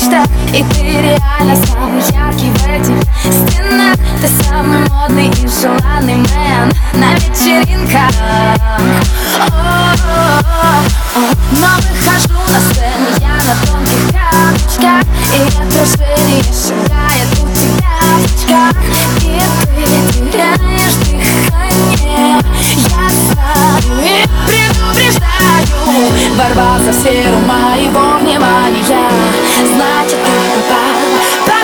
мечта, и ты реально самый яркий в этих стенах. Ты самый модный и желанный мэн на вечеринках. Но выхожу на сцену я на тонких каблучках, и отражение шагает у тебя в очках. И ты теряешь дыхание, я знаю и предупреждаю. Ворвался в сферу моего внимания, значит ты попал.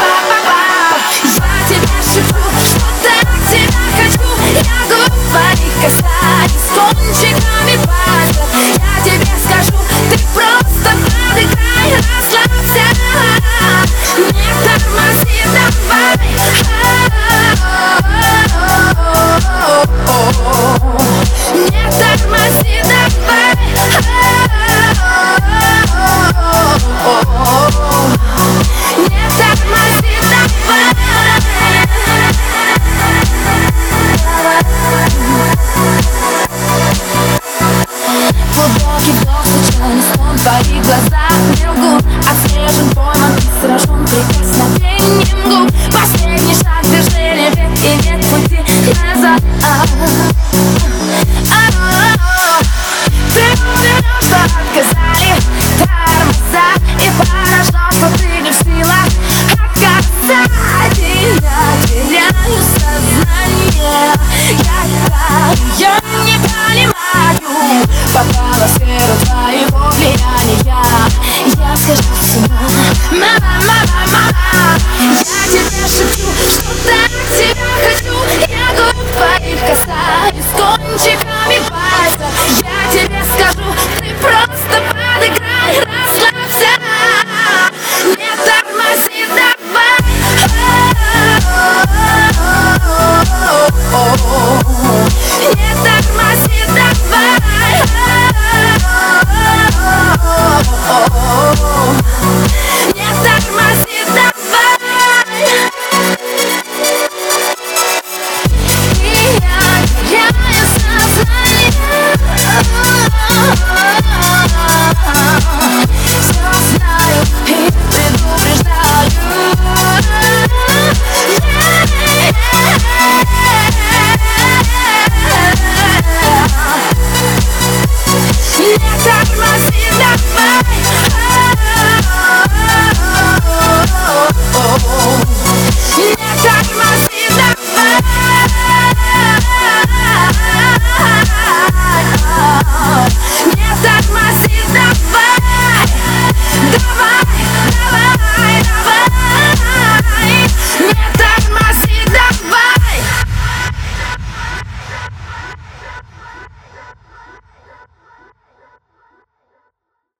Я тебя шепчу, что так тебя хочу, я губ твоих касаюсь кончиком